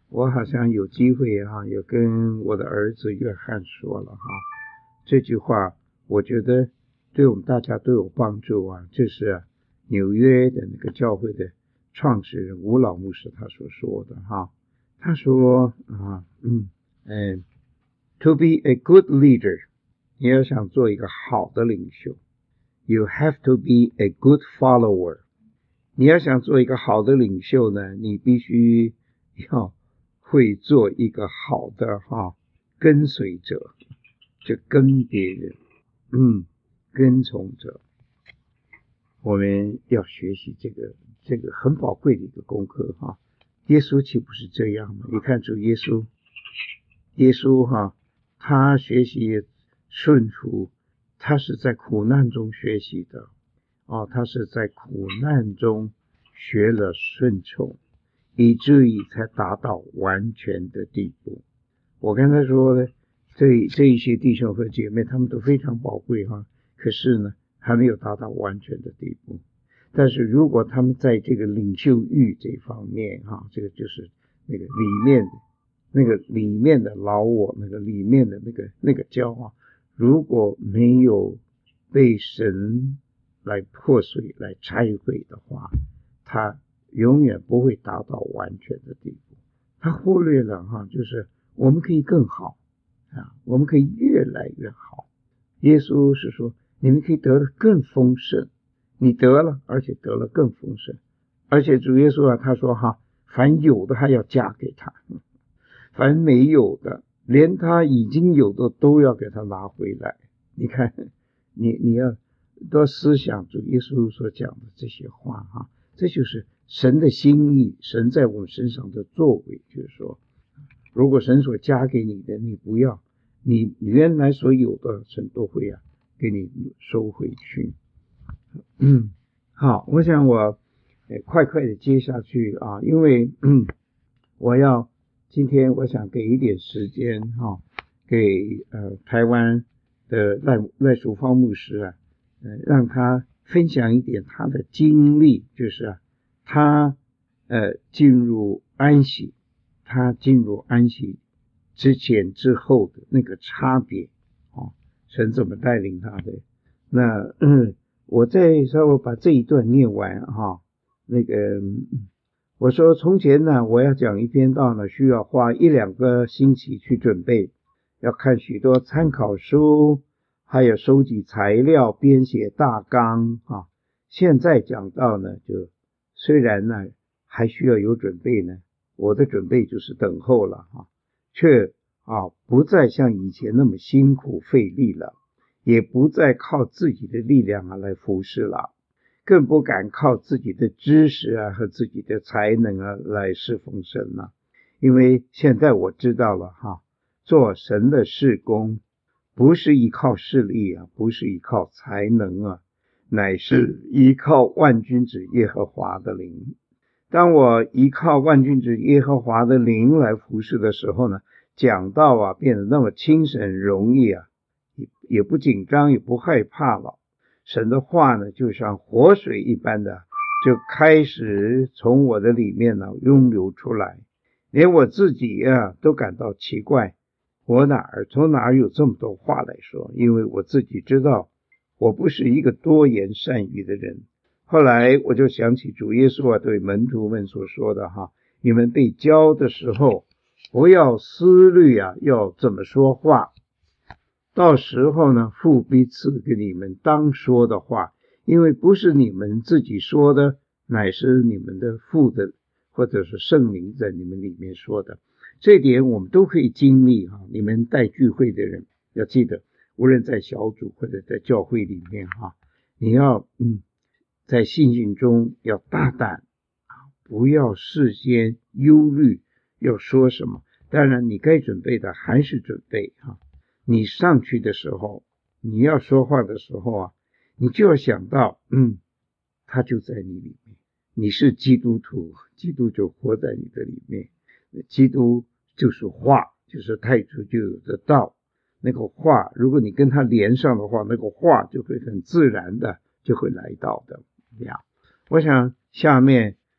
我好像有机会啊，有跟我的儿子约翰说了哈，这句话我觉得对我们大家都有帮助啊。这是、啊、纽约的那个教会的创始人吴老牧师他所说的哈。他说啊，嗯嗯 ，to be a good leader， 你要想做一个好的领袖 ，you have to be a good follower。你要想做一个好的领袖呢，你必须要会做一个好的哈跟随者，就跟别人，嗯，跟从者。我们要学习这个这个很宝贵的一个功课哈。耶稣岂不是这样吗？你看主耶稣，耶稣哈，他学习顺服，他是在苦难中学习的哦，他是在苦难中学了顺从，以至于才达到完全的地步。我刚才说的这这一些弟兄和姐妹，他们都非常宝贵哈，可是呢，还没有达到完全的地步。但是如果他们在这个领袖欲这方面哈，这个就是那个里面的那个里面的老我，那个里面的那个那个骄傲，如果没有被神来破碎来拆毁的话，他永远不会达到完全的地步。他忽略了哈，就是我们可以更好啊，我们可以越来越好。耶稣是说，你们可以得的更丰盛，你得了，而且得了更丰盛。而且主耶稣啊，他说哈，凡有的还要加给他，凡没有的，连他已经有的都要给他拿回来。你看，你你要多思想主耶稣所讲的这些话哈，这就是神的心意，神在我们身上的作为。就是说，如果神所加给你的你不要，你原来所有的神都会啊给你收回去。嗯，好，我想我呃快快的接下去啊，因为嗯我要今天我想给一点时间哈、啊，给呃台湾的赖赖淑芳牧师啊，呃让他分享一点他的经历，就是啊他呃进入安息，他进入安息之前之后的那个差别啊，神怎么带领他的。那嗯我再稍微把这一段念完哈，那个我说从前呢，我要讲一篇道呢，需要花一两个星期去准备，要看许多参考书，还有收集材料，编写大纲啊。现在讲到呢，就虽然呢还需要有准备呢，我的准备就是等候了啊，却啊不再像以前那么辛苦费力了。也不再靠自己的力量啊来服侍了，更不敢靠自己的知识啊和自己的才能啊来侍奉神了。因为现在我知道了哈，做神的事工不是依靠势力啊，不是依靠才能啊，乃是依靠万军之耶和华的灵。当我依靠万军之耶和华的灵来服侍的时候呢，讲道啊变得那么轻省容易啊，也不紧张也不害怕了。神的话呢就像活水一般的就开始从我的里面呢涌流出来，连我自己啊都感到奇怪，我哪儿从哪儿有这么多话来说。因为我自己知道我不是一个多言善语的人。后来我就想起主耶稣啊对门徒们所说的哈，你们被教的时候不要思虑啊要怎么说话，到时候呢父必赐给你们当说的话，因为不是你们自己说的，乃是你们的父的或者是圣灵在你们里面说的。这点我们都可以经历哈。你们带聚会的人要记得，无论在小组或者在教会里面哈，你要嗯在信心中要大胆，不要事先忧虑要说什么。当然你该准备的还是准备哈。你上去的时候，你要说话的时候啊，你就要想到嗯他就在你里面，你是基督徒，基督就活在你的里面，基督就是话，就是太初就有的道。那个话如果你跟他连上的话，那个话就会很自然的就会来到的呀。我想下面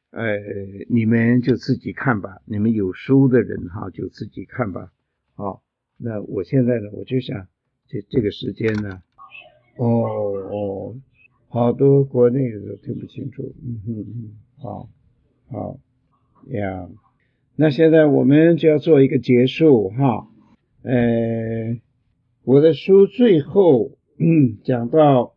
呃，你们就自己看吧，你们有书的人哈就自己看吧。好，那我现在呢，我就想这这个时间呢，哦哦，好多国内的都听不清楚，嗯哼嗯，好，好呀。那现在我们就要做一个结束哈，呃，我的书最后嗯讲到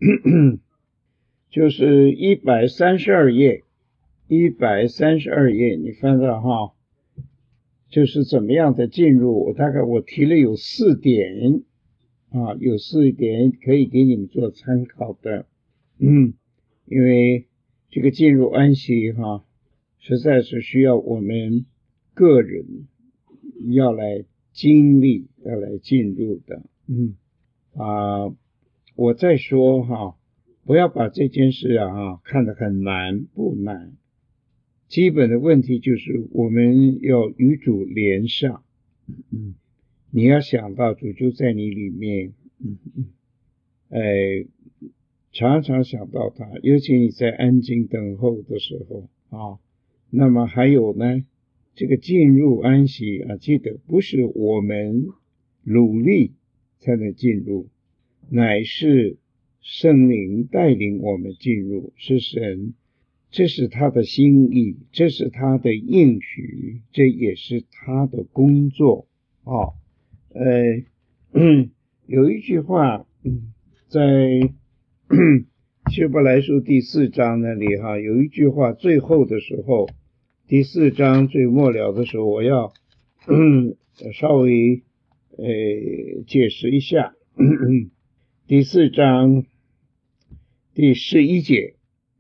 就是一百三十二页，一百三十二页，你翻到哈，就是怎么样的进入，我大概我提了有四点啊，有四点可以给你们做参考的，嗯，因为这个进入安息哈，实在是需要我们个人要来经历，要来进入的，嗯啊，我再说哈，不要把这件事啊看得很难，不难。基本的问题就是我们要与主连上，嗯，你要想到主就在你里面，嗯嗯，哎，常常想到他，尤其你在安静等候的时候啊。那么还有呢，这个进入安息啊，记得不是我们努力才能进入，乃是圣灵带领我们进入，是神，这是他的心意，这是他的应许，这也是他的工作啊。呃，嗯，有一句话，嗯，在希伯来书第四章那里哈，有一句话，最后的时候，第四章最末了的时候，我要嗯稍微呃解释一下。第四章第十一节，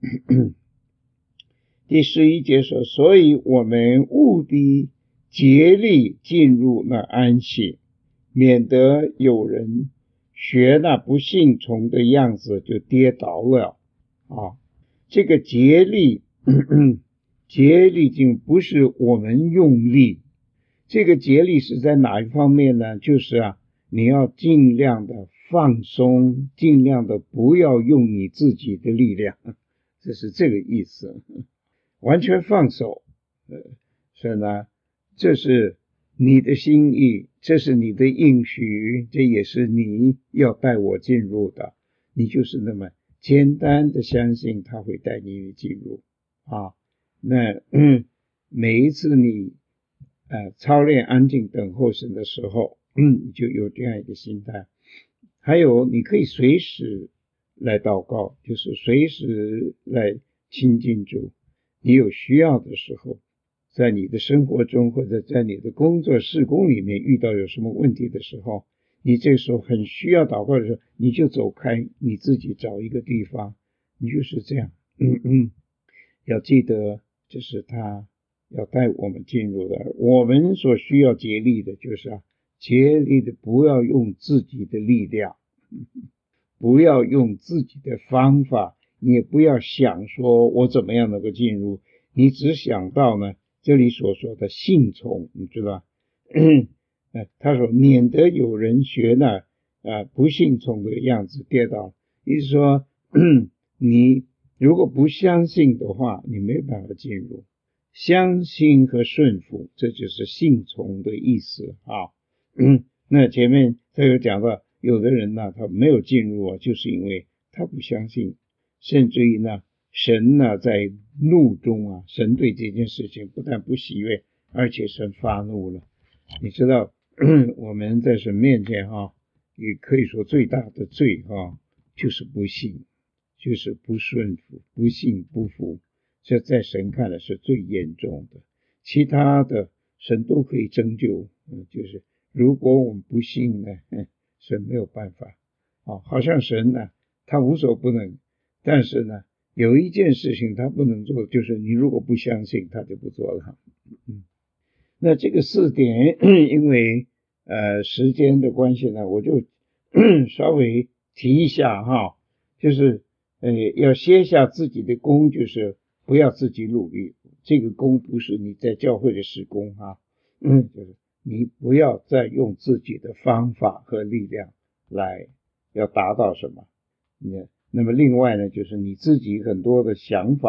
第十一节说，所以我们务必竭力进入那安息，免得有人学那不信从的样子就跌倒了啊。这个竭力竭力就不是我们用力，这个竭力是在哪一方面呢？就是啊，你要尽量的放松，尽量的不要用你自己的力量，这是这个意思，完全放手。呃，所以呢，这是你的心意，这是你的应许，这也是你要带我进入的。你就是那么简单的相信他会带你进入啊。那嗯，每一次你呃操练安静等候神的时候，嗯，你就有这样一个心态。还有你可以随时来祷告，就是随时来亲近主。你有需要的时候，在你的生活中或者在你的工作事工里面遇到有什么问题的时候，你这时候很需要祷告的时候，你就走开，你自己找一个地方，你就是这样。嗯嗯，要记得这是他要带我们进入的，我们所需要竭力的就是啊，竭力的不要用自己的力量，不要用自己的方法，也不要想说我怎么样能够进入，你只想到呢这里所说的信从，你知道他说免得有人学呢啊不信从的样子跌倒，意思说你如果不相信的话，你没办法进入。相信和顺服，这就是信从的意思啊。嗯，那前面他有讲到，有的人呢，他没有进入啊，就是因为他不相信，甚至于呢，神呢在怒中啊，神对这件事情不但不喜悦，而且神发怒了。你知道，我们在神面前哈，也可以说最大的罪哈，就是不信，就是不顺服，不信不服。这在神看来是最严重的，其他的神都可以拯救，嗯，就是如果我们不信呢，嗯，神没有办法，啊，好像神呢，他无所不能，但是呢，有一件事情他不能做，就是你如果不相信，他就不做了。嗯，那这个四点，因为呃时间的关系呢，我就稍微提一下哈，就是呃要歇下自己的功，就是不要自己努力，这个功不是你在教会的施工哈，嗯，就是你不要再用自己的方法和力量来要达到什么，那那么另外呢，就是你自己很多的想法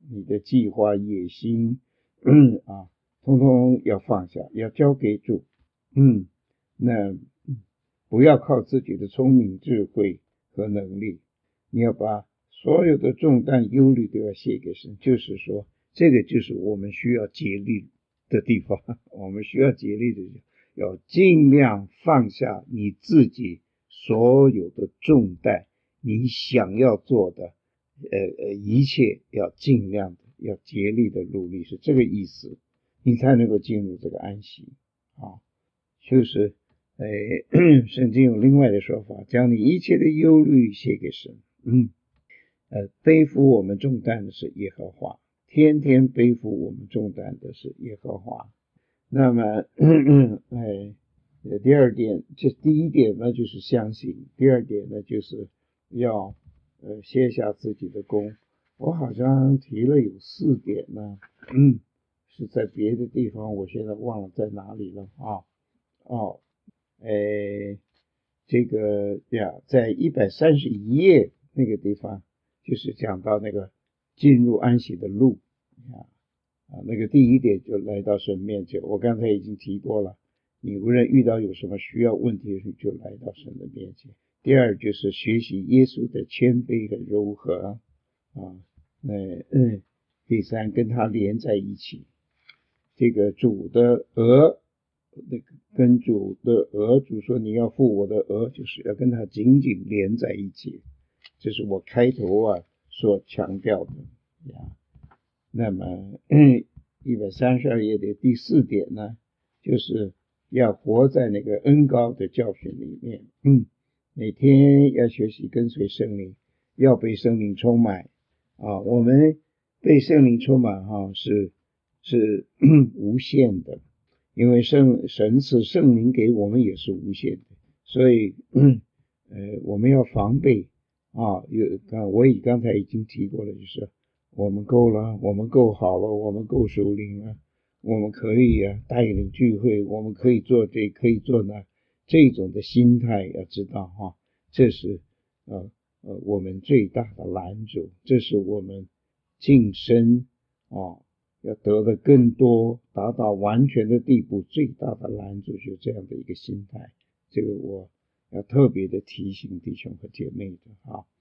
你的计划、野心，嗯啊，通通要放下，要交给主。嗯，那不要靠自己的聪明、智慧和能力，你要把所有的重担、忧虑都要卸给神。就是说，这个就是我们需要竭力的地方。我们需要竭力的地方，要尽量放下你自己所有的重担，你想要做的，呃呃，一切要尽量的，要竭力的努力，是这个意思，你才能够进入这个安息啊。就是，呃，圣经有另外的说法，将你一切的忧虑写给神。嗯，呃，背负我们重担的是耶和华，天天背负我们重担的是耶和华。那么，哎，第二点，这第一点呢就是相信，第二点呢就是要呃卸下自己的功。我好像提了有四点呢，嗯，是在别的地方，我现在忘了在哪里了啊。哦，诶，这个呀，在一百三十一页那个地方，就是讲到那个进入安息的路啊啊，那个第一点就来到神面前。我刚才已经提过了，你无论遇到有什么需要问题，你就来到神的面前。第二就是学习耶稣的谦卑和柔和啊，那嗯，第三跟他连在一起，这个主的额。那个跟主的额，主说你要负我的额，就是要跟他紧紧连在一起，这是我开头啊所强调的呀。那么一百三十二页的第四点呢，就是要活在那个恩膏的教训里面，嗯，每天要学习跟随圣灵，要被圣灵充满啊。我们被圣灵充满哈、啊，是是无限的。因为圣神赐圣灵给我们也是无限的，所以嗯呃我们要防备啊。有我也刚才已经提过了，就是我们够了，我们够好了，我们够属灵了，我们可以啊带领聚会，我们可以做这可以做那，这种的心态要知道哈、啊，这是呃呃我们最大的拦阻，这是我们晋升啊。要得的更多，达到完全的地步，最大的拦阻就是这样的一个心态。这个我要特别的提醒弟兄和姐妹的啊。